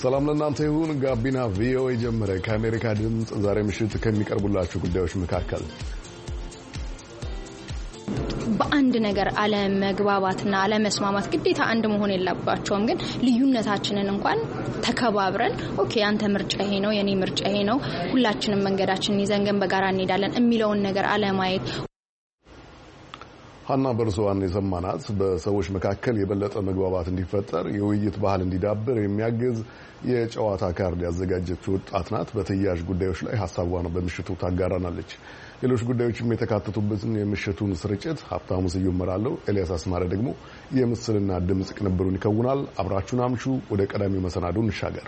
ሰላም ለእናንተ ይሁን። ጋቢና ቪኦኤ ጀመረ። ከአሜሪካ ድምፅ ዛሬ ምሽት ከሚቀርቡላችሁ ጉዳዮች መካከል በአንድ ነገር አለመግባባትና አለመስማማት ግዴታ አንድ መሆን የለባቸውም። ግን ልዩነታችንን እንኳን ተከባብረን ኦኬ አንተ ምርጫ ይሄ ነው የኔ ምርጫ ይሄ ነው ሁላችንም መንገዳችንን ይዘን ግን በጋራ እንሄዳለን የሚለውን ነገር አለማየት ሀና በርሶዋን የሰማናት በሰዎች መካከል የበለጠ መግባባት እንዲፈጠር የውይይት ባህል እንዲዳብር የሚያግዝ የጨዋታ ካርድ ያዘጋጀች ወጣት ናት። በተያያዥ ጉዳዮች ላይ ሐሳቧን በምሽቱ ታጋራናለች። ሌሎች ጉዳዮችም የተካተቱበትን የምሽቱን ስርጭት ሀብታሙ ስዩም እመራለሁ። ኤልያስ አስማረ ደግሞ የምስልና ድምጽ ቅንብሩን ይከውናል። አብራችሁን አምሹ። ወደ ቀዳሚው መሰናዶ እንሻገር።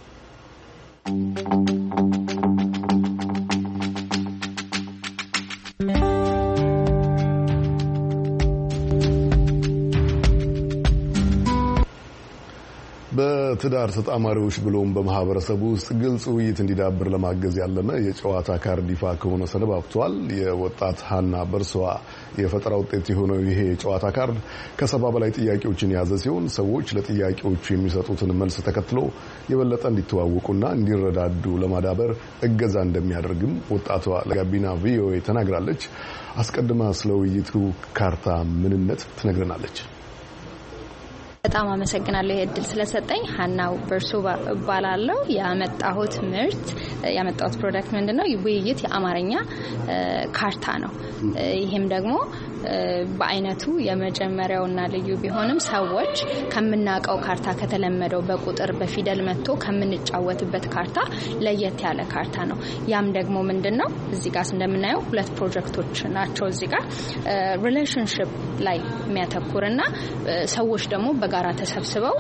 በትዳር ተጣማሪዎች ብሎም በማህበረሰቡ ውስጥ ግልጽ ውይይት እንዲዳብር ለማገዝ ያለመ የጨዋታ ካርድ ይፋ ከሆነ ሰነባብቷል። የወጣት ሀና በርሶዋ የፈጠራ ውጤት የሆነው ይሄ የጨዋታ ካርድ ከ70 በላይ ጥያቄዎችን የያዘ ሲሆን ሰዎች ለጥያቄዎቹ የሚሰጡትን መልስ ተከትሎ የበለጠ እንዲተዋወቁና እንዲረዳዱ ለማዳበር እገዛ እንደሚያደርግም ወጣቷ ለጋቢና ቪኦኤ ተናግራለች። አስቀድማ ስለ ውይይቱ ካርታ ምንነት ትነግረናለች። በጣም አመሰግናለሁ እድል ስለሰጠኝ። ሀናው በርሶ ባላለው ያመጣሁት ፕሮዳክት ምንድነው? ውይይት የአማርኛ ካርታ ነው። ይሄም ደግሞ በአይነቱ የመጀመሪያውና ልዩ ቢሆንም ሰዎች ከምናቀው ካርታ ከተለመደው በቁጥር በፊደል መጥቶ ከምንጫወትበት ካርታ ለየት ያለ ካርታ ነው። ያም ደግሞ ምንድነው? እዚህ ጋር እንደምናየው ሁለት ፕሮጀክቶች ናቸው። እዚህ ጋር ሪሌሽንሺፕ ላይ የሚያተኩርና ሰዎች ደግሞ በጋራ ተሰብስበው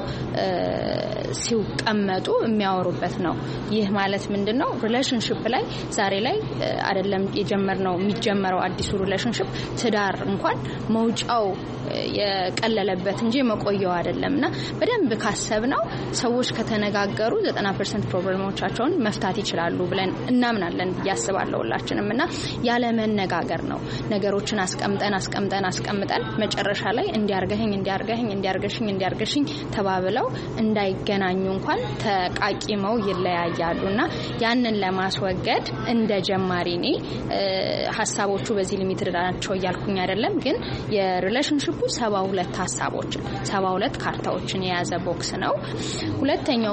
ሲቀመጡ የሚያወሩበት ነው። ይህ ማለት ምንድነው? ሪሌሽንሺፕ ላይ ዛሬ ላይ አይደለም የሚጀመረው አዲሱ ሪሌሽንሺፕ ትዳር እንኳን መውጫው የቀለለበት እንጂ መቆየው አይደለምና በደንብ ካሰብነው ሰዎች ከተነጋገሩ 90% ፕሮብሌሞቻቸውን መፍታት ይችላሉ ብለን እናምናለን ያስባለውላችንምና ያለ መነጋገር ነው ነገሮችን አስቀምጠን መጨረሻ ላይ እንዲያርገሽኝ ተባብለው እንዳይገናኙ እንኳን ተቃቂመው ይለያያሉና ያንን ለማስወገድ እንደ ጀማሪ ነኝ ሐሳቦቹ በዚህ ሊሚትድ ናቸው ያልኩኝ አይደለም። ግን የሪሌሽንሺፑ 72 ሐሳቦችን 72 ካርታዎችን የያዘ ቦክስ ነው። ሁለተኛው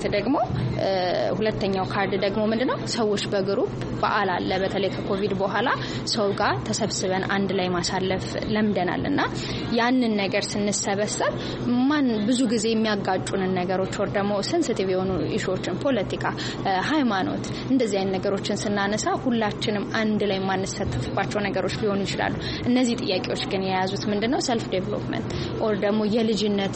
ካርድ ደግሞ ምንድነው? ሰዎች በግሩፕ በዓል አለ። በተለይ ከኮቪድ በኋላ ሰው ጋር ተሰብስበን አንድ ላይ ማሳለፍ ለምደናልና ያንን ነገር ስንሰበሰብ ብዙ ጊዜ የሚያጋጩንን ነገሮች ወር ደግሞ ሴንሲቲቭ የሆኑ ኢሹዎችን ፖለቲካ፣ ሃይማኖት እንደዚህ አይነት ነገሮችን ስናነሳ ሁላችንም አንድ ላይ ማንሳተፍባቸው ነገሮች ሊሆኑ ይችላሉ። እነዚህ ጥያቄዎች ግን የያዙት ምንድነው? ሰልፍ ዴቨሎፕመንት ኦር ደግሞ የልጅነት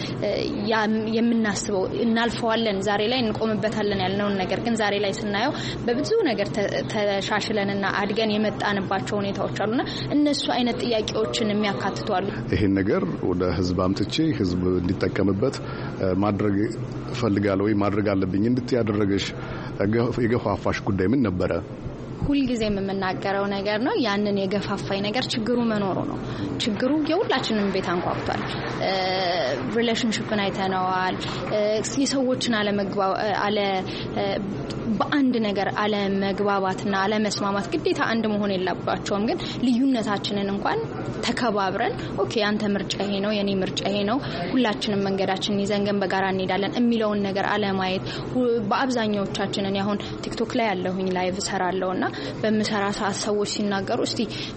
የምናስበው እናልፈዋለን ዛሬ ላይ እንቆምበታለን ያልነውን ነገር ግን ዛሬ ላይ ስናየው በብዙ ነገር ተሻሽለንና አድገን የመጣንባቸው ሁኔታዎች አሉና እነሱ አይነት ጥያቄዎችን የሚያካትቱ አሉ። ይሄን ነገር ወደ ህዝብ አምጥቼ ህዝብ እንዲጠቀምበት ማድረግ ፈልጋለሁ ወይ ማድረግ አለብኝ እንድትያደረገሽ የገፋፋሽ ጉዳይ ምን ነበረ? ሁልጊዜም የምናገረው ነገር ነው። ያንን የገፋፋይ ነገር ችግሩ መኖሩ ነው። ችግሩ የሁላችንም ቤት አንኳኩቷል። ሪሌሽንሺፕን አይተነዋል። የሰዎችን በአንድ ነገር አለመግባባትና አለመስማማት ግዴታ አንድ መሆን የለባቸውም። ግን ልዩነታችንን እንኳን ተከባብረን ኦኬ አንተ ምርጫ ይሄ ነው የኔ ምርጫ ይሄ ነው ሁላችንም መንገዳችንን ይዘን ግን በጋራ እንሄዳለን የሚለውን ነገር አለማየት በአብዛኛዎቻችንን ያሁን ቲክቶክ ላይ ያለሁኝ ላይቭ ሰራለውና በመሰራ ሰዓት ሰዎች ሲናገሩ እስቲ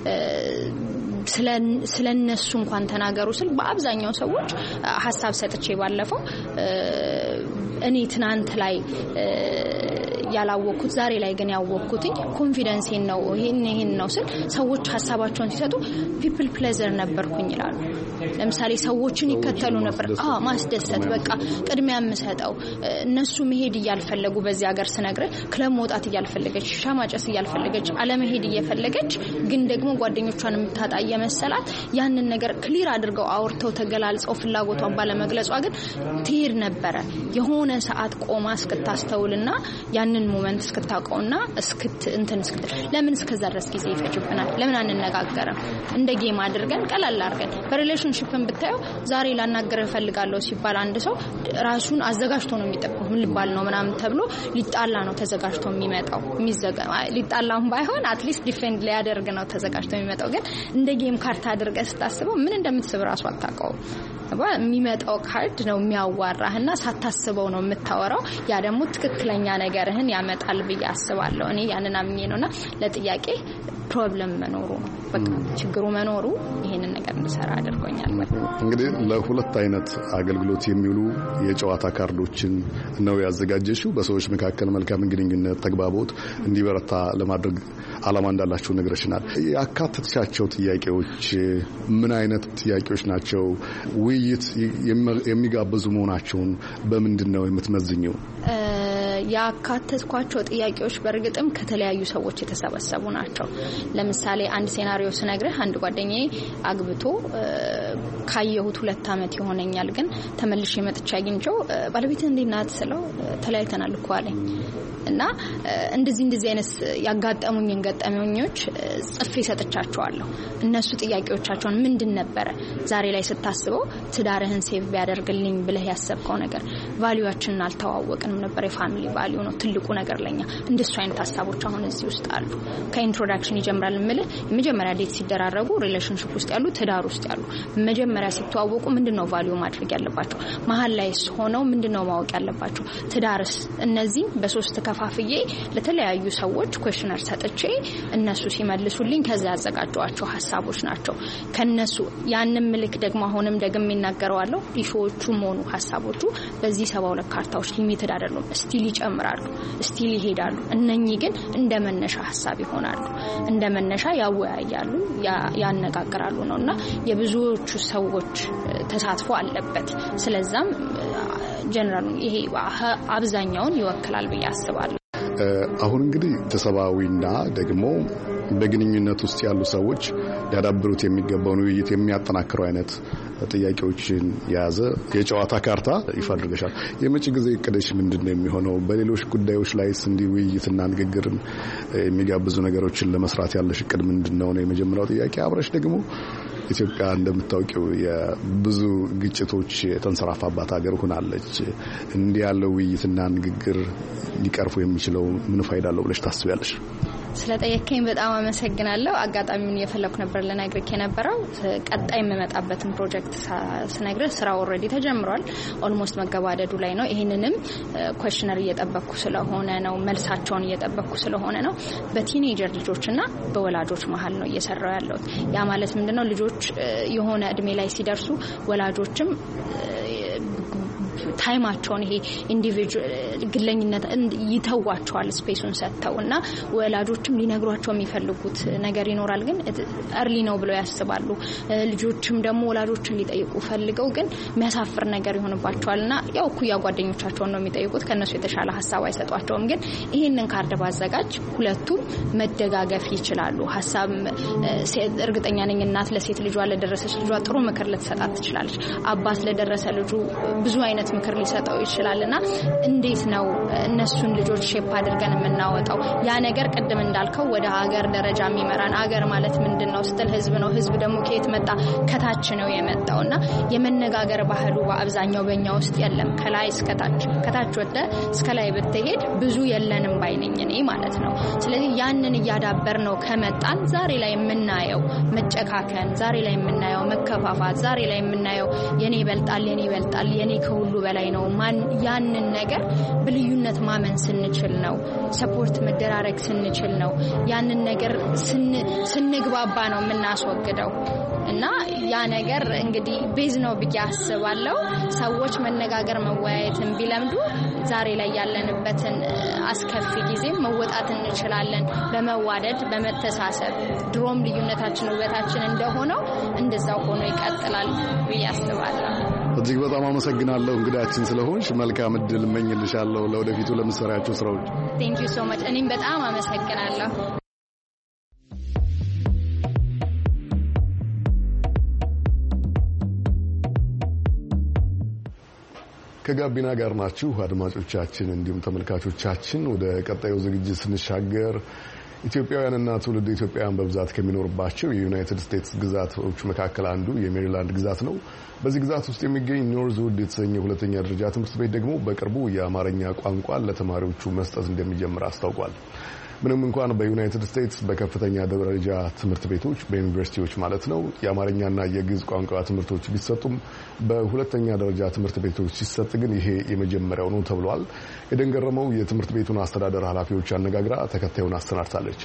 ስለነሱ እንኳን ተናገሩ ስል በአብዛኛው ሰዎች ሐሳብ ሰጥቼ ባለፈው እኔ ትናንት ላይ ያላወቅኩት ዛሬ ላይ ግን ያወቅኩትኝ ኮንፊደንስ ነው ይሄን ነው ስል ሰዎች ሐሳባቸውን ሲሰጡ ፒፕል ፕሌዘር ነበርኩኝ ይላሉ። ለምሳሌ ሰዎችን ይከተሉ ነበር ማስደሰት በቃ ቅድሚያ የምሰጠው እነሱ መሄድ እያልፈለጉ በዚህ ሀገር ስነግር ክለብ መውጣት እያልፈለገች ሻማጨስ እያልፈለገች አለመሄድ እየፈለገች ግን ደግሞ ጓደኞቿን የምታጣ የመሰላት ያንን ነገር ክሊር አድርገው አውርተው ተገላልጸው ፍላጎቷን ባለመግለጿ ግን ትሄድ ነበረ። የሆነ ሰዓት ቆማ እስክታስተውልና ያንን ያንን ሞመንት እስክታውቀውና ለምን እስከዛ ድረስ ጊዜ ይፈጅብናል? ለምን አንነጋገርም? እንደ ጌም አድርገን ቀላል አድርገን በሪሌሽንሺፕን ብታየው ዛሬ ላናገር እፈልጋለሁ ሲባል አንድ ሰው ራሱን አዘጋጅቶ ነው የሚጠብቀው። ምን ሊባል ነው ምናምን ተብሎ ሊጣላ ነው ተዘጋጅቶ የሚመጣው። ሊጣላም ባይሆን አትሊስት ዲፌንድ ሊያደርግ ነው ተዘጋጅቶ የሚመጣው። ግን እንደ ጌም ካርታ አድርገህ ስታስበው ምን እንደምትስብ ራሱ አታውቀውም። የሚመጣው ካርድ ነው የሚያዋራህና ሳታስበው ነው የምታወራው። ያ ደግሞ ትክክለኛ ነገርህን ያመጣል ብዬ አስባለሁ። እኔ ያንን አምኜ ነውና ለጥያቄ ፕሮብለም መኖሩ ነው በቃ ችግሩ መኖሩ ይሄንን ነገር እንሰራ አድርጎኛል። እንግዲህ ለሁለት አይነት አገልግሎት የሚውሉ የጨዋታ ካርዶችን ነው ያዘጋጀሽው። በሰዎች መካከል መልካም ግንኙነት፣ ተግባቦት እንዲበረታ ለማድረግ ዓላማ እንዳላችሁ ነግረሽናል። ያካተትሻቸው ጥያቄዎች ምን አይነት ጥያቄዎች ናቸው? ውይይት የሚጋብዙ መሆናቸውን በምንድን ነው የምትመዝኘው? ያካተትኳቸው ጥያቄዎች በርግጥም ከተለያዩ ሰዎች የተሰበሰቡ ናቸው። ለምሳሌ አንድ ሴናሪዮ ስነግርህ አንድ ጓደኛዬ አግብቶ ካየሁት 2 አመት ይሆነኛል። ግን ተመልሼ መጥቻ አግኝቼው ባለቤትህ እንዴት ናት ስለው ተለያይተናል እኮ አለኝ። እና እንደዚህ አይነት ያጋጠሙኝን ገጠመኞች ጽፌ ሰጥቻቸዋለሁ። እነሱ ጥያቄዎቻቸውን ምንድን ነበር ዛሬ ላይ ስታስበው ትዳርህን ሴቭ ቢያደርግልኝ ብለህ ያሰብከው ነገር? ቫልዩአችንን አልተዋወቅንም ነበር። የፋሚሊ ቫልዩ ነው ትልቁ ነገር ለኛ። እንደሱ አይነት ሐሳቦች አሁን እዚህ ውስጥ አሉ። ከኢንትሮዳክሽን ይጀምራል ማለት መጀመሪያ ዴት ሲደራረጉ ሪሌሽንሺፕ ውስጥ ያሉ ትዳር ውስጥ ያሉ መጀመሪያ ሲተዋወቁ ምንድነው ቫልዩ ማድረግ ያለባቸው? መሀል ላይ ሆነው ምንድነው ማወቅ ያለባቸው? ትዳርስ? እነዚህ በሶስት ከፋፍዬ ለተለያዩ ሰዎች ኩዌስቸነር ሰጥቼ እነሱ ሲመልሱልኝ ከዛ ያዘጋጇቸው ሐሳቦች ናቸው። ከነሱ ያንን ምልክ ደግሞ አሁንም ደግሜ እናገራለሁ። ኢሹዎቹም ሆኑ ሐሳቦቹ በዚህ 72 ካርታዎች ሊሚትድ አይደሉም። ስቲል ይጨምራሉ፣ ስቲል ይሄዳሉ። እነኚህ ግን እንደመነሻ ሐሳብ ይሆናሉ፣ እንደመነሻ ያወያያሉ፣ ያነጋግራሉ ነውና የብዙዎቹ ሰዎች ተሳትፎ አለበት። ስለዛም ጀነራል ይሄ አብዛኛውን ይወክላል ብዬ አስባለሁ። አሁን እንግዲህ ተሰባዊና ደግሞ በግንኙነት ውስጥ ያሉ ሰዎች ያዳብሩት የሚገባውን ውይይት የሚያጠናክሩ አይነት ጥያቄዎችን የያዘ የጨዋታ ካርታ ይፋ አድርገሻል። የመጪ ጊዜ እቅድሽ ምንድነው የሚሆነው? በሌሎች ጉዳዮች ላይስ እንዲህ ውይይትና ንግግርን የሚጋብዙ ነገሮችን ለመስራት ያለሽ እቅድ ምንድነው ነው የመጀመሪያው ጥያቄ። አብረሽ ደግሞ ኢትዮጵያ እንደምታውቂው የብዙ ግጭቶች የተንሰራፋባት ሀገር ሆናለች። እንዲህ ያለው ውይይትና ንግግር ሊቀርፉ የሚችለው ምን ፋይዳ አለው ብለሽ ታስቢያለሽ? ስለጠየቀኝ በጣም አመሰግናለሁ። አጋጣሚውን እየፈለኩ ነበር ለነግርክ የነበረው። ቀጣይ የምመጣበትን ፕሮጀክት ስነግርህ ስራ ኦልሬዲ ተጀምሯል። ኦልሞስት መገባደዱ ላይ ነው። ይሄንንም ኩዌስቸነር እየጠበቅኩ ስለሆነ ነው፣ መልሳቸውን እየጠበቅኩ ስለሆነ ነው። በቲኔጀር ልጆችና በወላጆች መሀል ነው እየሰራው ያለው። ያ ማለት ምንድነው? ልጆች የሆነ እድሜ ላይ ሲደርሱ ወላጆችም ታይማቸውን ይሄ ኢንዲቪጁዋል ግለኝነት ይተዋቸዋል ስፔሱን ሰጥተውና ወላጆችም ሊነግሯቸው የሚፈልጉት ነገር ይኖራል። ግን እርሊ ነው ብለው ያስባሉ። ልጆችም ደግሞ ወላጆችን ሊጠይቁ ፈልገው ግን የሚያሳፍር ነገር ይሆንባቸዋልና ያው ኩያ ጓደኞቻቸውን ነው የሚጠይቁት። ከነሱ የተሻለ ሐሳብ አይሰጧቸውም። ግን ይሄንን ካርድ ባዘጋጅ ሁለቱም መደጋገፍ ይችላሉ። ሐሳብ እርግጠኛ ነኝ እናት ለሴት ልጇ ለደረሰች ልጇ ጥሩ ምክር ልትሰጣት ትችላለች። አባት ለደረሰ ልጁ ብዙ አይነት ምክር ሊሰጠው ይችላልና እንዴት ነው እነሱን ልጆች ሼፕ አድርገን የምናወጣው? ያ ነገር ቅድም እንዳልከው ወደ ሀገር ደረጃ የሚመራን ሀገር ማለት ምንድነው ስትል ህዝብ ነው። ህዝብ ደግሞ ከየት መጣ? ከታች ነው የመጣውና የመነጋገር ባህሉ በአብዛኛው በእኛ ውስጥ የለም። ከላይ እስከ ታች፣ ከታች ወደ እስከ ላይ ብትሄድ ብዙ የለንም ባይነኝ እኔ ማለት ነው። ስለዚህ ያንን እያዳበር ነው ከመጣን ዛሬ ላይ የምናየው መጨካከን፣ ዛሬ ላይ የምናየው መከፋፋት፣ ዛሬ ላይ የምናየው የኔ ይበልጣል የኔ ከሁሉ በላይ ነው ያንን ነገር በልዩነት ማመን ስንችል ነው። ሰፖርት መደራረግ ስንችል ነው። ያንን ነገር ስንግባባ ነው የምናስወግደው። እና ያ ነገር እንግዲህ ቤዝ ነው ብዬ አስባለሁ። ሰዎች መነጋገር መወያየትን ቢለምዱ ዛሬ ላይ ያለንበትን አስከፊ ጊዜ መወጣት እንችላለን። በመዋደድ በመተሳሰብ ድሮም ልዩነታችን ውበታችን እንደሆነው እንደዛው ሆኖ ይቀጥላል ብዬ አስባለሁ። እጅግ በጣም አመሰግናለሁ እንግዳችን ስለሆንሽ። መልካም እድል እመኝልሻለሁ ለወደፊቱ ለምትሰሪያቸው ስራዎች። Thank you so much። እኔም በጣም አመሰግናለሁ። ከጋቢና ጋር ናችሁ አድማጮቻችን እንዲሁም ተመልካቾቻችን። ወደ ቀጣዩ ዝግጅት ስንሻገር ኢትዮጵያውያንና ትውልድ ኢትዮጵያውያን በብዛት ከሚኖርባቸው የዩናይትድ ስቴትስ ግዛቶች መካከል አንዱ የሜሪላንድ ግዛት ነው። በዚህ ግዛት ውስጥ የሚገኝ ኖርዝውድ የተሰኘ ሁለተኛ ደረጃ ትምህርት ቤት ደግሞ በቅርቡ የአማርኛ ቋንቋ ለተማሪዎቹ መስጠት እንደሚጀምር አስታውቋል። ምንም እንኳን በዩናይትድ ስቴትስ በከፍተኛ ደረጃ ትምህርት ቤቶች በዩኒቨርሲቲዎች ማለት ነው የአማርኛና የግዕዝ ቋንቋ ትምህርቶች ቢሰጡም በሁለተኛ ደረጃ ትምህርት ቤቶች ሲሰጥ ግን ይሄ የመጀመሪያው ነው ተብሏል። ኤደን ገረመው የትምህርት ቤቱን አስተዳደር ኃላፊዎች አነጋግራ ተከታዩን አሰናድታለች።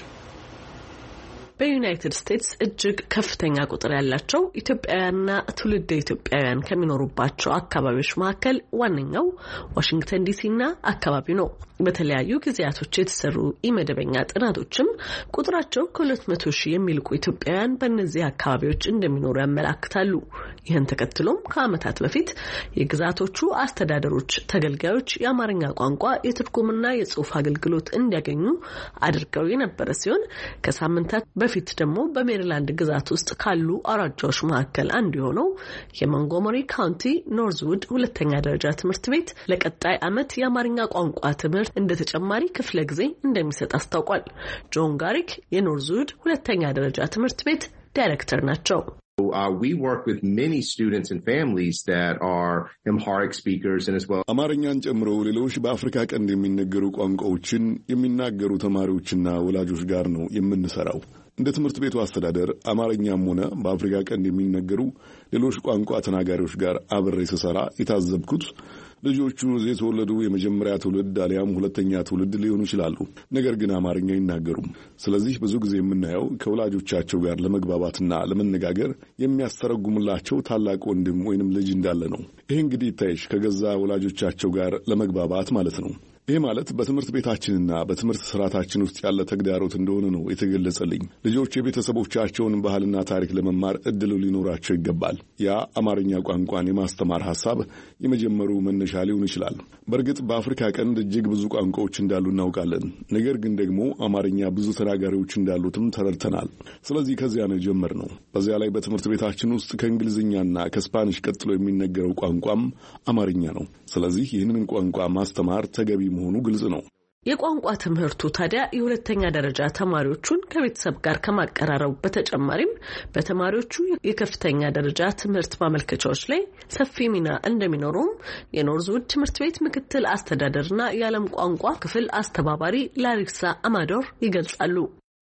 በዩናይትድ ስቴትስ እጅግ ከፍተኛ ቁጥር ያላቸው ኢትዮጵያውያንና ትውልደ ኢትዮጵያውያን ከሚኖሩባቸው አካባቢዎች መካከል ዋነኛው ዋሽንግተን ዲሲና አካባቢው ነው። በተለያዩ ጊዜያቶች የተሰሩ ኢመደበኛ ጥናቶችም ቁጥራቸው ከ200,000 የሚልቁ ኢትዮጵያውያን በእነዚህ አካባቢዎች እንደሚኖሩ ያመላክታሉ። ይህን ተከትሎም ከዓመታት በፊት የግዛቶቹ አስተዳደሮች ተገልጋዮች የአማርኛ ቋንቋ የትርጉምና የጽሑፍ አገልግሎት እንዲያገኙ አድርገው የነበረ ሲሆን ከሳምንታት በፊት ደግሞ በሜሪላንድ ግዛት ውስጥ ካሉ አውራጃዎች መካከል አንዱ የሆነው የሞንጎመሪ ካውንቲ ኖርዝውድ ሁለተኛ ደረጃ ትምህርት ቤት ለቀጣይ ዓመት የአማርኛ ቋንቋ ትምህርት እንደ ተጨማሪ ክፍለ ጊዜ እንደሚሰጥ አስታውቋል። ጆን ጋሪክ የኖርዝውድ ሁለተኛ ደረጃ ትምህርት ቤት ዳይሬክተር ናቸው። We work with many students and families that are Amharic speakers and as well. አማርኛን ጨምሮ ሌሎች በአፍሪካ ቀንድ የሚነገሩ ቋንቋዎችን የሚናገሩ ተማሪዎችና ወላጆች ጋር ነው የምንሰራው። እንደ ትምህርት ቤቱ አስተዳደር አማርኛም ሆነ በአፍሪካ ቀንድ የሚነገሩ ሌሎች ቋንቋ ተናጋሪዎች ጋር አብሬ ስሰራ የታዘብኩት ልጆቹ እዚህ የተወለዱ የመጀመሪያ ትውልድ አሊያም ሁለተኛ ትውልድ ሊሆኑ ይችላሉ፣ ነገር ግን አማርኛ አይናገሩም። ስለዚህ ብዙ ጊዜ የምናየው ከወላጆቻቸው ጋር ለመግባባትና ለመነጋገር የሚያስተረጉምላቸው ታላቅ ወንድም ወይንም ልጅ እንዳለ ነው። ይሄ እንግዲህ ይታይሽ ከገዛ ወላጆቻቸው ጋር ለመግባባት ማለት ነው። ይህ ማለት በትምህርት ቤታችንና በትምህርት ስርዓታችን ውስጥ ያለ ተግዳሮት እንደሆነ ነው የተገለጸልኝ። ልጆች የቤተሰቦቻቸውን ባህልና ታሪክ ለመማር እድሉ ሊኖራቸው ይገባል። ያ አማርኛ ቋንቋን የማስተማር ሐሳብ የመጀመሩ መነሻ ሊሆን ይችላል። በእርግጥ በአፍሪካ ቀንድ እጅግ ብዙ ቋንቋዎች እንዳሉ እናውቃለን። ነገር ግን ደግሞ አማርኛ ብዙ ተናጋሪዎች እንዳሉትም ተረድተናል። ስለዚህ ከዚያ ነው የጀመርነው። በዚያ ላይ በትምህርት ቤታችን ውስጥ ከእንግሊዝኛና ከስፓኒሽ ቀጥሎ የሚነገረው ቋንቋም አማርኛ ነው። ስለዚህ ይህንን ቋንቋ ማስተማር ተገቢ መሆኑ ግልጽ ነው። የቋንቋ ትምህርቱ ታዲያ የሁለተኛ ደረጃ ተማሪዎቹን ከቤተሰብ ጋር ከማቀራረቡ በተጨማሪም በተማሪዎቹ የከፍተኛ ደረጃ ትምህርት ማመልከቻዎች ላይ ሰፊ ሚና እንደሚኖረውም የኖርዝውድ ትምህርት ቤት ምክትል አስተዳደርና የዓለም ቋንቋ ክፍል አስተባባሪ ላሪሳ አማዶር ይገልጻሉ።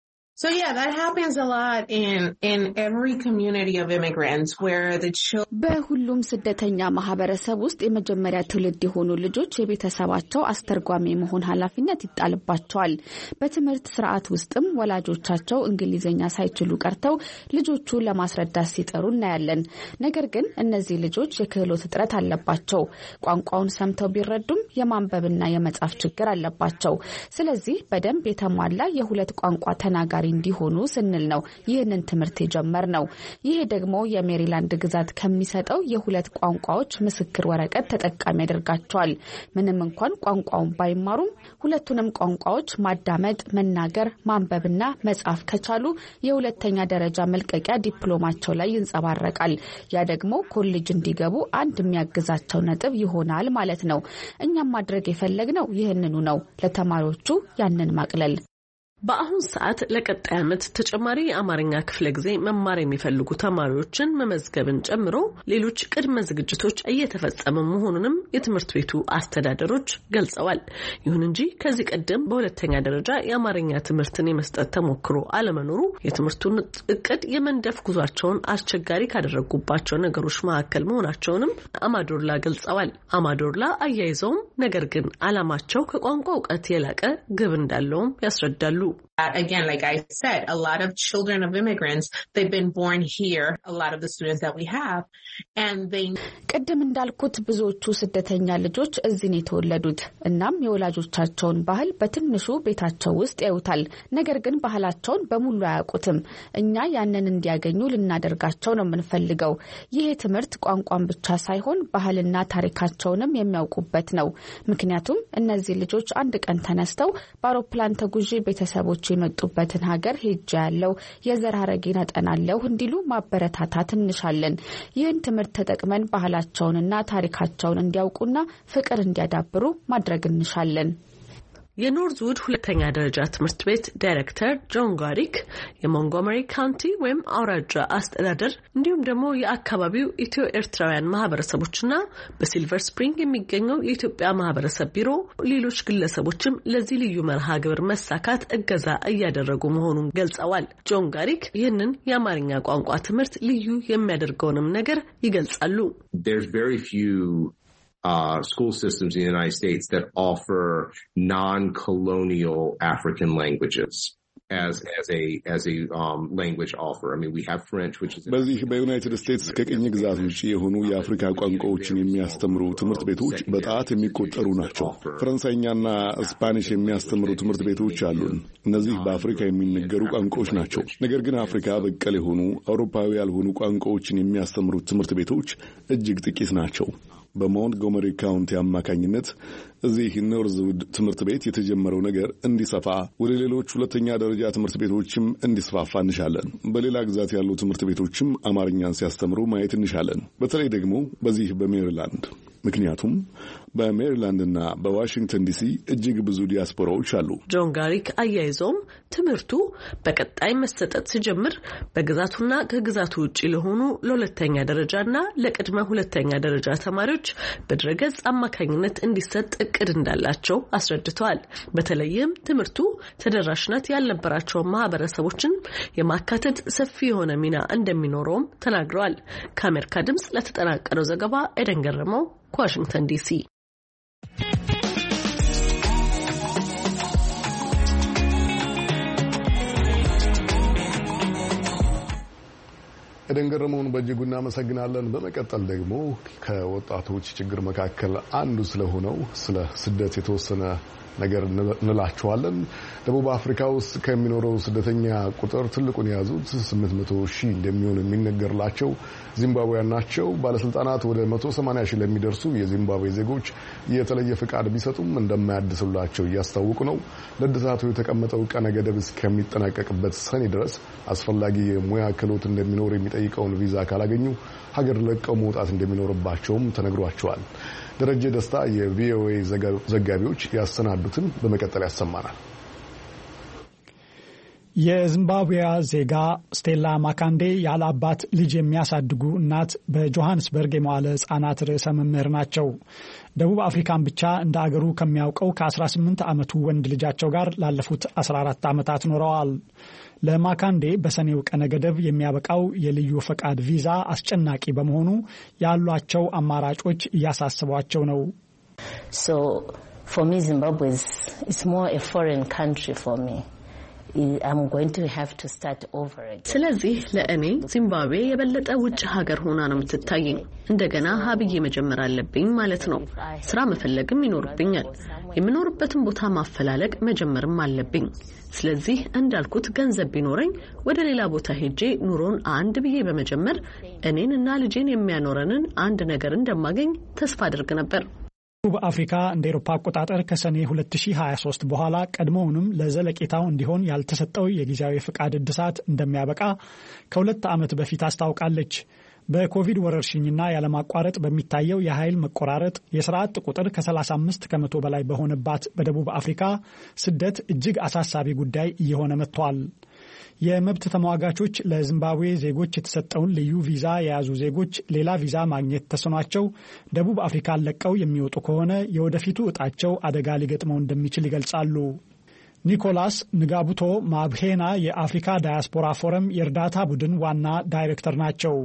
So yeah, that happens a lot in every community of immigrants where the children በሁሉም ስደተኛ ማህበረሰብ ውስጥ የመጀመሪያ ትውልድ የሆኑ ልጆች የቤተሰባቸው አስተርጓሚ መሆን ኃላፊነት ይጣልባቸዋል። በትምህርት ስርዓት ውስጥም ወላጆቻቸው እንግሊዝኛ ሳይችሉ ቀርተው ልጆቹ ለማስረዳት ሲጠሩ እናያለን። ነገር ግን እነዚህ ልጆች የክህሎት እጥረት አለባቸው። ቋንቋውን ሰምተው ቢረዱም የማንበብና የመጻፍ ችግር አለባቸው። ስለዚህ በደንብ የተሟላ የሁለት ቋንቋ ተናጋሪ እንዲሆኑ ስንል ነው ይህንን ትምህርት የጀመርነው። ይሄ ደግሞ የሜሪላንድ ግዛት ከሚሰጠው የሁለት ቋንቋዎች ምስክር ወረቀት ተጠቃሚ ያደርጋቸዋል። ምንም እንኳን ቋንቋውን ባይማሩም ሁለቱንም ቋንቋዎች ማዳመጥ፣ መናገር፣ ማንበብና መጻፍ ከቻሉ የሁለተኛ ደረጃ መልቀቂያ ዲፕሎማቸው ላይ ይንጸባረቃል። ያ ደግሞ ኮሌጅ እንዲገቡ አንድ የሚያግዛቸው ነጥብ ይሆናል ማለት ነው። እኛም ማድረግ የፈለግነው ይህንኑ ነው፣ ለተማሪዎቹ ያንን ማቅለል። በአሁን ሰዓት ለቀጣይ ዓመት ተጨማሪ የአማርኛ ክፍለ ጊዜ መማር የሚፈልጉ ተማሪዎችን መመዝገብን ጨምሮ ሌሎች ቅድመ ዝግጅቶች እየተፈጸሙ መሆኑንም የትምህርት ቤቱ አስተዳደሮች ገልጸዋል። ይሁን እንጂ ከዚህ ቀደም በሁለተኛ ደረጃ የአማርኛ ትምህርትን የመስጠት ተሞክሮ አለመኖሩ የትምህርቱን እቅድ የመንደፍ ጉዟቸውን አስቸጋሪ ካደረጉባቸው ነገሮች መካከል መሆናቸውንም አማዶርላ ገልጸዋል። አማዶርላ አያይዘውም ነገር ግን ዓላማቸው ከቋንቋ እውቀት የላቀ ግብ እንዳለውም ያስረዳሉ። Again, like I said, a lot of children of immigrants, they've been born here, a lot of the students that we have, and they ቀደም እንዳልኩት ብዙዎቹ ስደተኛ ልጆች እዚህ ነው የተወለዱት። እናም የወላጆቻቸውን ባህል በትንሹ ቤታቸው ውስጥ ያዩታል። ነገር ግን ባህላቸውን በሙሉ አያውቁትም። እኛ ያንን እንዲያገኙ ልናደርጋቸው ነው የምንፈልገው። ይህ ትምህርት ቋንቋን ብቻ ሳይሆን ባህልና ታሪካቸውንም የሚያውቁበት ነው። ምክንያቱም እነዚህ ልጆች አንድ ቀን ተነስተው በአውሮፕላን ተጉዤ ቤተሰቦቼ የመጡበትን ሀገር ሄጄ ያለው የዘር ሐረጌን አጠናለሁ እንዲሉ ማበረታታት እንሻለን። ይህን ትምህርት ተጠቅመን ባህላቸውንና ታሪካቸውን እንዲያውቁና ፍቅር እንዲያዳብሩ ማድረግ እንሻለን። የኖርዝውድ ሁለተኛ ደረጃ ትምህርት ቤት ዳይሬክተር ጆን ጋሪክ የሞንጎመሪ ካውንቲ ወይም አውራጃ አስተዳደር እንዲሁም ደግሞ የአካባቢው ኢትዮ ኤርትራውያን ማህበረሰቦችና በሲልቨር ስፕሪንግ የሚገኘው የኢትዮጵያ ማህበረሰብ ቢሮ ሌሎች ግለሰቦችም ለዚህ ልዩ መርሃ ግብር መሳካት እገዛ እያደረጉ መሆኑን ገልጸዋል። ጆን ጋሪክ ይህንን የአማርኛ ቋንቋ ትምህርት ልዩ የሚያደርገውንም ነገር ይገልጻሉ። School systems in the United States that offer non-colonial African languages as a language offer. I mean, we have French, which is በዚህ በዩናይትድ ስቴትስ ከቅኝ ግዛት ውጪ የሆኑ የአፍሪካ ቋንቋዎችን የሚያስተምሩ ትምህርት ቤቶች በጣት የሚቆጠሩ ናቸው። ፈረንሳይኛና ስፓኒሽ የሚያስተምሩ ትምህርት ቤቶች አሉን። እነዚህ በአፍሪካ የሚነገሩ ቋንቋዎች ናቸው። ነገር ግን አፍሪካ በቀል የሆኑ አውሮፓዊ ያልሆኑ ቋንቋዎችን የሚያስተምሩ ትምህርት ቤቶች እጅግ ጥቂት ናቸው። በሞንትጎመሪ ካውንቲ አማካኝነት እዚህ ኖርዝውድ ትምህርት ቤት የተጀመረው ነገር እንዲሰፋ ወደ ሌሎች ሁለተኛ ደረጃ ትምህርት ቤቶችም እንዲስፋፋ እንሻለን። በሌላ ግዛት ያሉ ትምህርት ቤቶችም አማርኛን ሲያስተምሩ ማየት እንሻለን። በተለይ ደግሞ በዚህ በሜሪላንድ ምክንያቱም በሜሪላንድና በዋሽንግተን ዲሲ እጅግ ብዙ ዲያስፖራዎች አሉ። ጆን ጋሪክ አያይዘውም ትምህርቱ በቀጣይ መሰጠት ሲጀምር በግዛቱና ከግዛቱ ውጪ ለሆኑ ለሁለተኛ ደረጃና ለቅድመ ሁለተኛ ደረጃ ተማሪዎች በድረገጽ አማካኝነት እንዲሰጥ እቅድ እንዳላቸው አስረድተዋል። በተለይም ትምህርቱ ተደራሽነት ያልነበራቸው ማህበረሰቦችን የማካተት ሰፊ የሆነ ሚና እንደሚኖረውም ተናግረዋል። ከአሜሪካ ድምጽ ለተጠናቀረው ዘገባ ኤደን ገረመው ከዋሽንግተን ዲሲ። ኤደን ገረመውን በእጅጉ እናመሰግናለን። በመቀጠል ደግሞ ከወጣቶች ችግር መካከል አንዱ ስለሆነው ስለ ስደት የተወሰነ ነገር እንላቸዋለን። ደቡብ አፍሪካ ውስጥ ከሚኖረው ስደተኛ ቁጥር ትልቁን የያዙት 800,000 እንደሚሆን የሚነገርላቸው ዚምባብዌያን ናቸው። ባለስልጣናት ወደ 180,000 ለሚደርሱ የዚምባብዌ ዜጎች የተለየ ፍቃድ ቢሰጡም እንደማያድሱላቸው እያስታወቁ ነው። ለእድሳቱ የተቀመጠው ቀነ ገደብ እስከሚጠናቀቅበት ሰኔ ድረስ አስፈላጊ የሙያ ክህሎት እንደሚኖር የሚጠይቀውን ቪዛ ካላገኙ ሀገር ለቀው መውጣት እንደሚኖርባቸውም ተነግሯቸዋል። ደረጀ ደስታ የቪኦኤ ዘጋቢዎች ያሰናዱትን በመቀጠል ያሰማናል። የዚምባብዌያ ዜጋ ስቴላ ማካንዴ ያለ አባት ልጅ የሚያሳድጉ እናት በጆሃንስበርግ የመዋለ ሕጻናት ርዕሰ መምህር ናቸው። ደቡብ አፍሪካን ብቻ እንደ አገሩ ከሚያውቀው ከ18 ዓመቱ ወንድ ልጃቸው ጋር ላለፉት 14 ዓመታት ኖረዋል። ለማካንዴ በሰኔው ቀነ ገደብ የሚያበቃው የልዩ ፈቃድ ቪዛ አስጨናቂ በመሆኑ ያሏቸው አማራጮች እያሳስቧቸው ነው። So for me Zimbabwe is more a foreign country for me. I'm going to have to start over again. ስለዚህ ለእኔ ዚምባብዌ የበለጠ ውጭ ሀገር ሆና ነው የምትታየኝ። እንደገና ሀብዬ መጀመር አለብኝ ማለት ነው። ስራ መፈለግም ይኖርብኛል። የምኖርበትን ቦታ ማፈላለግ መጀመርም አለብኝ። ስለዚህ እንዳልኩት ገንዘብ ቢኖረኝ ወደ ሌላ ቦታ ሄጄ ኑሮን አንድ ብዬ በመጀመር እኔን እና ልጄን የሚያኖረንን አንድ ነገር እንደማገኝ ተስፋ አድርግ ነበር። ደቡብ አፍሪካ እንደ አውሮፓ አቆጣጠር ከሰኔ 2023 በኋላ ቀድሞውንም ለዘለቄታው እንዲሆን ያልተሰጠው የጊዜያዊ ፍቃድ እድሳት እንደሚያበቃ ከ2 ዓመት በፊት አስታውቃለች። በኮቪድ ወረርሽኝና ያለማቋረጥ በሚታየው የኃይል መቆራረጥ የሥራ አጥ ቁጥር ከ35 ከመቶ በላይ በሆነባት በደቡብ አፍሪካ ስደት እጅግ አሳሳቢ ጉዳይ እየሆነ መጥቷል። የመብት ተሟጋቾች ለዚምባብዌ ዜጎች የተሰጠውን ልዩ ቪዛ የያዙ ዜጎች ሌላ ቪዛ ማግኘት ተስኗቸው ደቡብ አፍሪካን ለቀው የሚወጡ ከሆነ የወደፊቱ እጣቸው አደጋ ሊገጥመው እንደሚችል ይገልጻሉ። ኒኮላስ ንጋቡቶ ማብሄና የአፍሪካ ዳያስፖራ ፎረም የእርዳታ ቡድን ዋና ዳይሬክተር ናቸው።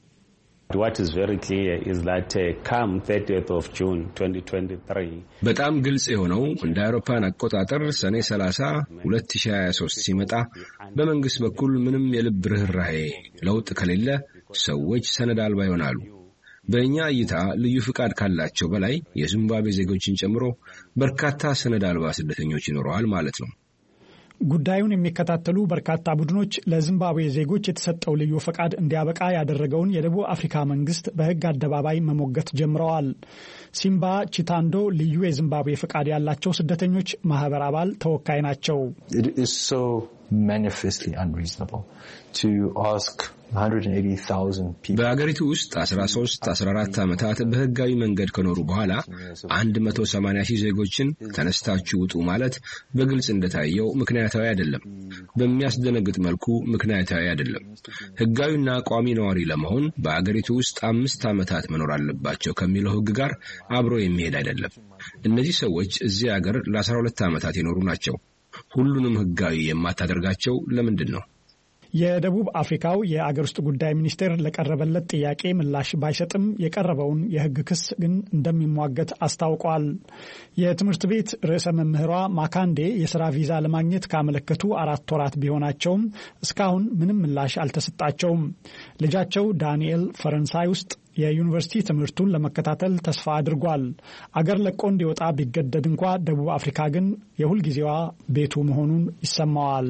What is very clear is that come 30th of June 2023 በጣም ግልጽ የሆነው እንደ አውሮፓን አቆጣጠር ሰኔ 30 2023 ሲመጣ በመንግስት በኩል ምንም የልብ ርህራሄ ለውጥ ከሌለ ሰዎች ሰነድ አልባ ይሆናሉ። በእኛ እይታ ልዩ ፍቃድ ካላቸው በላይ የዚምባብዌ ዜጎችን ጨምሮ በርካታ ሰነድ አልባ ስደተኞች ይኖረዋል ማለት ነው። ጉዳዩን የሚከታተሉ በርካታ ቡድኖች ለዚምባብዌ ዜጎች የተሰጠው ልዩ ፈቃድ እንዲያበቃ ያደረገውን የደቡብ አፍሪካ መንግስት በሕግ አደባባይ መሞገት ጀምረዋል። ሲምባ ቺታንዶ ልዩ የዚምባብዌ ፈቃድ ያላቸው ስደተኞች ማህበር አባል ተወካይ ናቸው። manifestly unreasonable to ask 180,000 people በአገሪቱ ውስጥ 14 ዓመታት በህጋዊ መንገድ ከኖሩ በኋላ 180,000 ዜጎችን ተነስታችሁ ውጡ ማለት በግልጽ እንደታየው ምክንያታዊ አይደለም። በሚያስደነግጥ መልኩ ምክንያታዊ አይደለም። ህጋዊና ቋሚ ነዋሪ ለመሆን በአገሪቱ ውስጥ 5 ዓመታት መኖር አለባቸው ከሚለው ህግ ጋር አብሮ የሚሄድ አይደለም። እነዚህ ሰዎች እዚህ ሀገር ለ12 ዓመታት የኖሩ ናቸው። ሁሉንም ህጋዊ የማታደርጋቸው ለምንድን ነው? የደቡብ አፍሪካው የአገር ውስጥ ጉዳይ ሚኒስቴር ለቀረበለት ጥያቄ ምላሽ ባይሰጥም የቀረበውን የህግ ክስ ግን እንደሚሟገት አስታውቋል። የትምህርት ቤት ርዕሰ መምህሯ ማካንዴ የሥራ ቪዛ ለማግኘት ካመለከቱ 4 ወራት ቢሆናቸውም እስካሁን ምንም ምላሽ አልተሰጣቸውም። ልጃቸው ዳንኤል ፈረንሳይ ውስጥ የዩኒቨርሲቲ ትምህርቱን ለመከታተል ተስፋ አድርጓል። አገር ለቆ እንዲወጣ ቢገደድ እንኳ ደቡብ አፍሪካ ግን የሁል ጊዜዋ ቤቱ መሆኑን ይሰማዋል።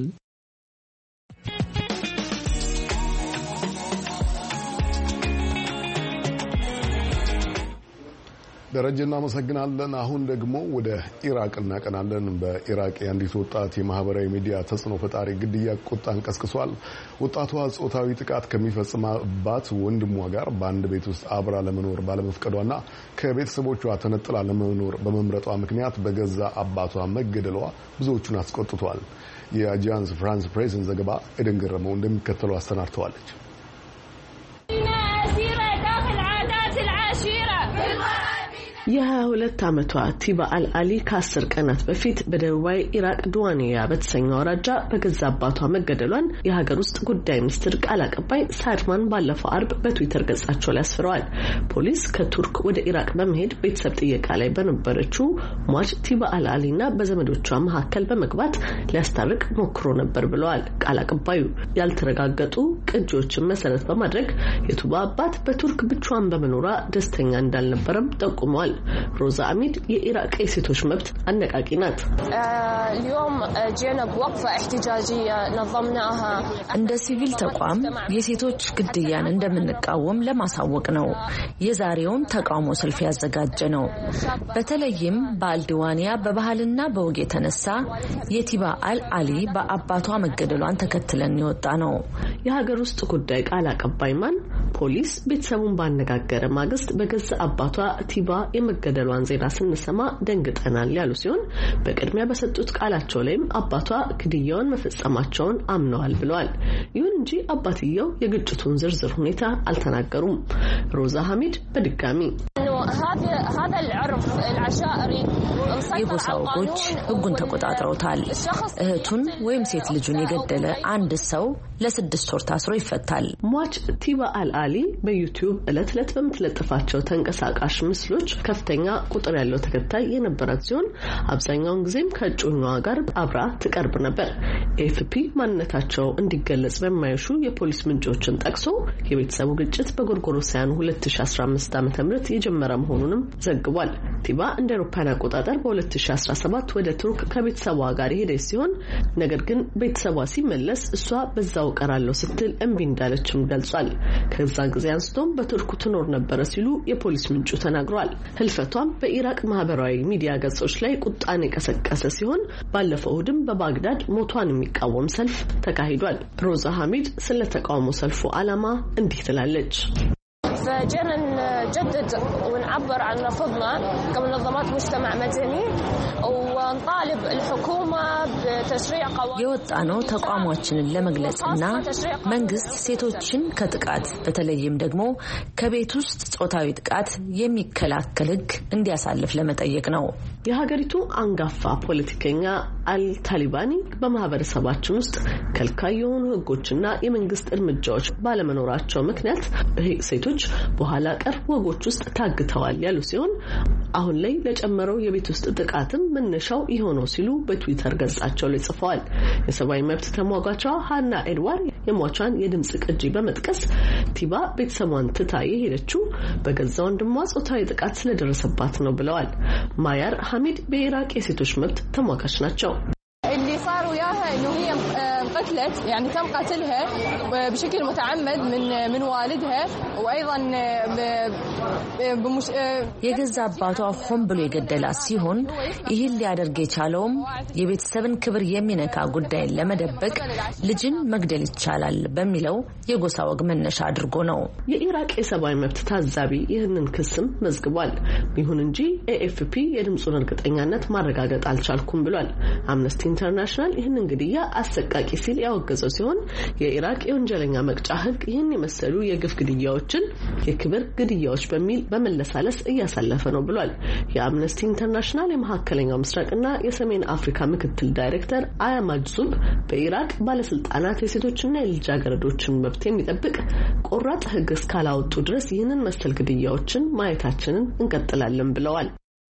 ደረጀ እናመሰግናለን። አሁን ደግሞ ወደ ኢራቅ እናቀናለን። በኢራቅ የአንዲት ወጣት የማህበራዊ ሚዲያ ተጽዕኖ ፈጣሪ ግድያ ቁጣን ቀስቅሷል። ወጣቷ ጾታዊ ጥቃት ከሚፈጽምባት ወንድሟ ጋር በአንድ ቤት ውስጥ አብራ ለመኖር ባለመፍቀዷና ከቤተሰቦቿ ተነጥላ ለመኖር በመምረጧ ምክንያት በገዛ አባቷ መገደሏ ብዙዎቹን አስቆጥቷል። የአጃንስ ፍራንስ ፕሬስን ዘገባ ኤደን ገረመው እንደሚከተለው አሰናድተዋለች። የ22 ዓመቷ ቲባ አልአሊ ከ10 ቀናት በፊት በደቡባዊ ኢራቅ ዱዋኒያ በተሰኘው አውራጃ በገዛ አባቷ መገደሏን የሀገር ውስጥ ጉዳይ ሚኒስትር ቃል አቀባይ ሳድማን ባለፈው አርብ በትዊተር ገጻቸው ላይ አስፍረዋል። ፖሊስ ከቱርክ ወደ ኢራቅ በመሄድ ቤተሰብ ጥየቃ ላይ በነበረችው ሟች ቲባ አልአሊና በዘመዶቿ መካከል በመግባት ሊያስታርቅ ሞክሮ ነበር ብለዋል ቃል አቀባዩ። ያልተረጋገጡ ቅጂዎችን መሰረት በማድረግ የቱባ አባት በቱርክ ብቻዋን በመኖሯ ደስተኛ እንዳልነበረም ጠቁመዋል። ሮዛ አሚድ የኢራቅ የሴቶች መብት አነቃቂ ናት። እንደ ሲቪል ተቋም የሴቶች ግድያን እንደምንቃወም ለማሳወቅ ነው የዛሬውን ተቃውሞ ሰልፍ ያዘጋጀ ነው። በተለይም በአልዲዋኒያ በባህልና በወግ የተነሳ የቲባ አልአሊ በአባቷ መገደሏን ተከትለን የወጣ ነው። የሀገር ውስጥ ጉዳይ ቃል አቀባይ ማን ፖሊስ ቤተሰቡን ባነጋገረ ማግስት በገዛ አባቷ ቲባ የመገደሏን ዜና ስንሰማ ደንግጠናል ያሉ ሲሆን በቅድሚያ በሰጡት ቃላቸው ላይም አባቷ ግድያውን መፈጸማቸውን አምነዋል ብለዋል። ይሁን እንጂ አባትየው የግጭቱን ዝርዝር ሁኔታ አልተናገሩም። ሮዛ ሐሚድ በድጋሚ የጎሳ ወጎች ህጉን ተቆጣጥረውታል። እህቱን ወይም ሴት ልጁን የገደለ አንድ ሰው ለ6 ወር ታስሮ ይፈታል። ሟች ቲባ አልአሊ በዩቲዩብ ዕለት ዕለት በምትለጥፋቸው ተንቀሳቃሽ ምስሎች ከፍተኛ ቁጥር ያለው ተከታይ የነበራት ሲሆን አብዛኛውን ጊዜም ከእጮኛዋ ጋር አብራ ትቀርብ ነበር። ኤፍፒ ማንነታቸው እንዲገለጽ በማይሹ የፖሊስ ምንጮችን ጠቅሶ የቤተሰቡ ግጭት በጎርጎሮሳውያኑ 2015 ዓ.ም የጀመረ መሆኑንም ዘግቧል። ቲባ እንደ አውሮፓውያን አቆጣጠር በ2017 ወደ ቱርክ ከቤተሰቧ ጋር ሄደች ሲሆን ነገር ግን ቤተሰቧ ሲመለስ እሷ በዛው ቀራለሁ ስትል እምቢ እንዳለችም ገልጿል። ከዛን ጊዜ አንስቶም በቱርክ ትኖር ነበር ሲሉ የፖሊስ ምንጩ ተናግሯል። ህልፈቷም በኢራቅ ማህበራዊ ሚዲያ ገጾች ላይ ቁጣን የቀሰቀሰ ሲሆን ባለፈው እሁድም በባግዳድ ሞቷን የሚቃወም ሰልፍ ተካሂዷል። ሮዛ ሐሚድ ስለ ተቃውሞ ሰልፉ ዓላማ እንዲህ ትላለች። فجينا نجدد ونعبر عن رفضنا كمنظمات مجتمع مدني ونطالب الحكومة بتشريع قوانين የወጣነው ተቋማችንን ለመግለጽና መንግስት ሴቶችን ከጥቃት በተለይም ደግሞ ከቤት ውስጥ ጾታዊ ጥቃት የሚከላከል ህግ እንዲያሳልፍ ለመጠየቅ ነው። የሀገሪቱ አንጋፋ ፖለቲከኛ አልታሊባኒ በማህበረሰባችን ውስጥ ከልካይ የሆኑ ህጎችና የመንግስት እርምጃዎች ባለመኖራቸው ምክንያት ሴቶች በኋላ ቀር ወጎች ውስጥ ታግተዋል ያሉ ሲሆን አሁን ላይ ለጨመረው የቤት ውስጥ ጥቃትም መነሻው ይሆነው ሲሉ በትዊተር ገጻቸው ላይ ጽፈዋል። የሰብአዊ መብት ተሟጋቿ ሃና ኤድዋር የሟቿን የድምጽ ቅጂ በመጥቀስ ቲባ ቤተሰቧን ትታ የሄደችው በገዛ ወንድሟ ጾታዊ ጥቃት ስለደረሰባት ነው ብለዋል። ማያር ሐሚድ በኢራቅ የሴቶች መብት ተሟጋች ናቸው። اللي صار وياها قتلت يعني تم قتلها بشكل متعمد من والدها وايضا የገዛ አባቷ ሆን ብሎ የገደላት ሲሆን ይህን ሊያደርግ የቻለውም የቤተሰብን ክብር የሚነካ ጉዳይን ለመደበቅ ልጅን መግደል ይቻላል በሚለው የጎሳ ወግ መነሻ አድርጎ ነው። የኢራቅ የሰብአዊ መብት ታዛቢ ይህንን ክስም መዝግቧል። ይሁን እንጂ ኤኤፍፒ የድምጹን እርግጠኛነት ማረጋገጥ አልቻልኩም ብሏል። አምነስቲ ኢንተርናሽናል ይህንን ግድያ አሰቃቂ ሲል ያወገዘው ሲሆን የኢራቅ የወንጀለኛ መቅጫ ሕግ ይህን የመሰሉ የግፍ ግድያዎችን የክብር ግድያዎች በሚል በመለሳለስ እያሳለፈ ነው ብሏል። የአምነስቲ ኢንተርናሽናል የመካከለኛው ምስራቅና የሰሜን አፍሪካ ምክትል ዳይሬክተር አያ ማጅዙብ በኢራቅ ባለስልጣናት የሴቶችና የልጃገረዶችን መብት የሚጠብቅ ቆራጥ ሕግ እስካላወጡ ድረስ ይህንን መሰል ግድያዎችን ማየታችንን እንቀጥላለን ብለዋል።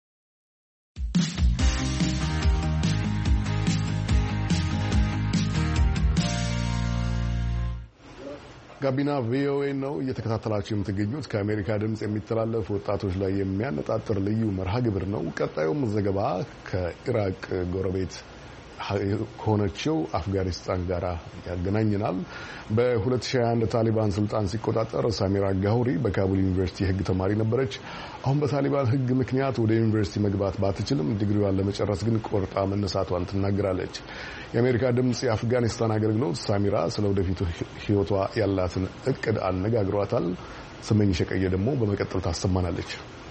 ጋቢና ቪኦኤ ነው እየተከታተላችሁ የምትገኙት። ከአሜሪካ ድምጽ የሚተላለፍ ወጣቶች ላይ የሚያነጣጥር ልዩ መርሃ ግብር ነው። ቀጣዩም ዘገባ ከኢራቅ ጎረቤት ከሆነችው አፍጋኒስታን ጋር ያገናኘናል። በ2021 ታሊባን ስልጣን ሲቆጣጠር ሳሚራ ጋሁሪ በካቡል ዩኒቨርሲቲ ሕግ ተማሪ ነበረች። አሁን በታሊባን ሕግ ምክንያት ወደ ዩኒቨርሲቲ መግባት ባትችልም ዲግሪዋን ለመጨረስ ግን ቆርጣ መነሳቷን ትናገራለች። የአሜሪካ ድምጽ የአፍጋኒስታን አገልግሎት ሳሚራ ስለ ወደፊቱ ሕይወቷ ያላትን እቅድ አነጋግሯታል። ስመኝሽ ቀየ ደግሞ በመቀጠል ታሰማናለች።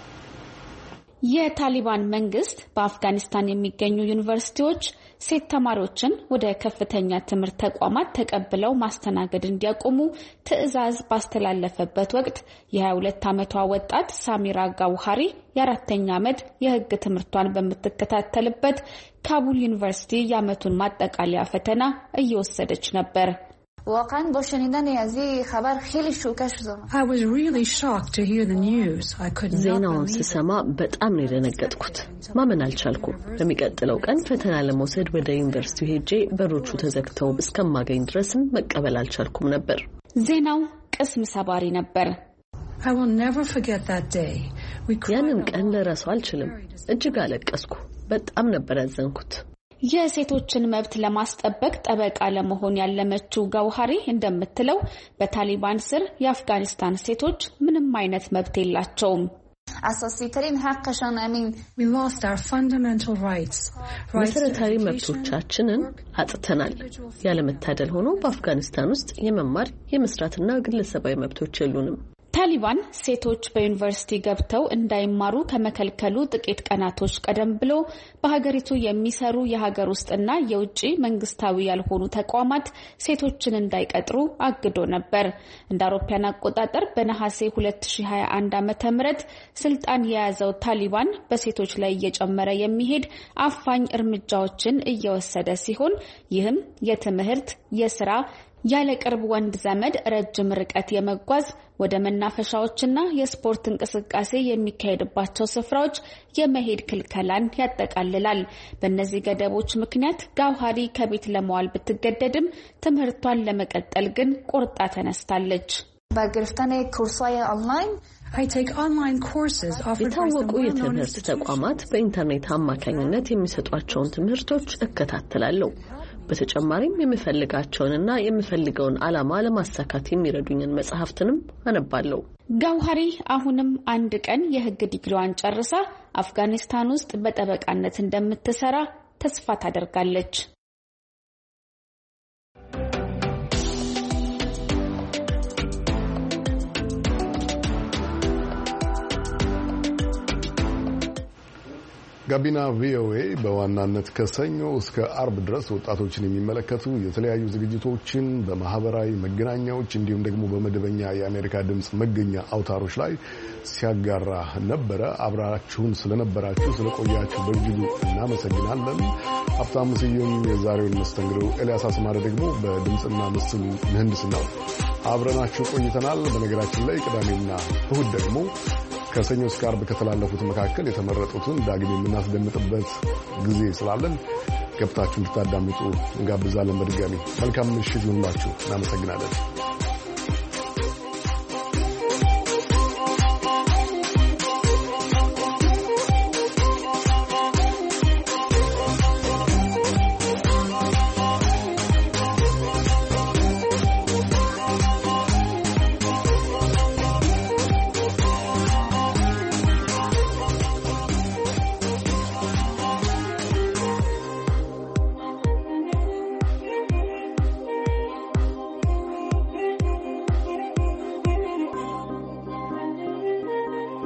የታሊባን መንግስት በአፍጋኒስታን የሚገኙ ዩኒቨርሲቲዎች ሴት ተማሪዎችን ወደ ከፍተኛ ትምህርት ተቋማት ተቀብለው ማስተናገድ እንዲያቆሙ ትዕዛዝ ባስተላለፈበት ወቅት የ22 ዓመቷ ወጣት ሳሚራ ጋውሃሪ የ4ኛ ዓመት የሕግ ትምህርቷን በምትከታተልበት ካቡል ዩኒቨርሲቲ የዓመቱን ማጠቃለያ ፈተና እየወሰደች ነበር። واقعا با شنیدن از این خبر خیلی شوکه شدم. I was really shocked to hear the news. I could not. ዜናውን ስሰማ በጣም ነው የደነገጥኩት። ማመን አልቻልኩም። ለሚቀጥለው ቀን ፈተና ለመውሰድ ወደ ዩኒቨርሲቲው ሄጄ በሮቹ ተዘግተው እስከማገኝ ድረስም መቀበል አልቻልኩም ነበር። ዜናው ቅስም ሰባሪ ነበር። I will never forget that day. ያንን ቀን ልረሳው አልችልም። እጅግ አለቀስኩ። በጣም ነበር ያዘንኩት። የሴቶችን መብት ለማስጠበቅ ጠበቃ ለመሆን ያለመችው ጋውሃሪ እንደምትለው በታሊባን ስር የአፍጋኒስታን ሴቶች ምንም አይነት መብት የላቸውም። We lost our fundamental rights. መሰረታዊ መብቶቻችንን አጥተናል። ያለመታደል ሆኖ በአፍጋኒስታን ውስጥ የመማር የመስራትና ግለሰባዊ መብቶች የሉንም። ታሊባን ሴቶች በዩኒቨርሲቲ ገብተው እንዳይማሩ ከመከልከሉ ጥቂት ቀናቶች ቀደም ብሎ በሀገሪቱ የሚሰሩ የሀገር ውስጥና የውጭ መንግስታዊ ያልሆኑ ተቋማት ሴቶችን እንዳይቀጥሩ አግዶ ነበር። እንደ አውሮፓውያን አቆጣጠር በነሐሴ 2021 ዓ.ም ስልጣን የያዘው ታሊባን በሴቶች ላይ እየጨመረ የሚሄድ አፋኝ እርምጃዎችን እየወሰደ ሲሆን ይህም የትምህርት፣ የስራ ያለ ቅርብ ወንድ ዘመድ ረጅም ርቀት የመጓዝ ወደ መናፈሻዎችና የስፖርት እንቅስቃሴ የሚካሄድባቸው ስፍራዎች የመሄድ ክልከላን ያጠቃልላል። በእነዚህ ገደቦች ምክንያት ጋውሃሪ ከቤት ለመዋል ብትገደድም ትምህርቷን ለመቀጠል ግን ቆርጣ ተነስታለች። የታወቁ የትምህርት ተቋማት በኢንተርኔት አማካኝነት የሚሰጧቸውን ትምህርቶች እከታተላለሁ። በተጨማሪም የምፈልጋቸውንና የምፈልገውን ዓላማ ለማሳካት የሚረዱኝን መጽሐፍትንም አነባለሁ። ጋውሃሪ አሁንም አንድ ቀን የሕግ ዲግሪዋን ጨርሳ አፍጋኒስታን ውስጥ በጠበቃነት እንደምትሰራ ተስፋ ታደርጋለች። ጋቢና ቪኦኤ በዋናነት ከሰኞ እስከ አርብ ድረስ ወጣቶችን የሚመለከቱ የተለያዩ ዝግጅቶችን በማህበራዊ መገናኛዎች እንዲሁም ደግሞ በመደበኛ የአሜሪካ ድምጽ መገኛ አውታሮች ላይ ሲያጋራ ነበረ። አብራችሁን ስለነበራችሁ ስለቆያችሁ በእጅጉ እናመሰግናለን። ሀብታሙ ስዩም የዛሬውን መስተንግዶ፣ ኤልያስ አስማረ ደግሞ በድምጽና ምስል ምህንድስናው አብረናችሁ ቆይተናል። በነገራችን ላይ ቅዳሜና እሁድ ደግሞ ከሰኞ እስከ አርብ ከተላለፉት መካከል የተመረጡትን ዳግም የምናስደምጥበት ጊዜ ስላለን ገብታችሁ እንድታዳምጡ እንጋብዛለን። በድጋሚ መልካም ምሽት ይሁንላችሁ። እናመሰግናለን።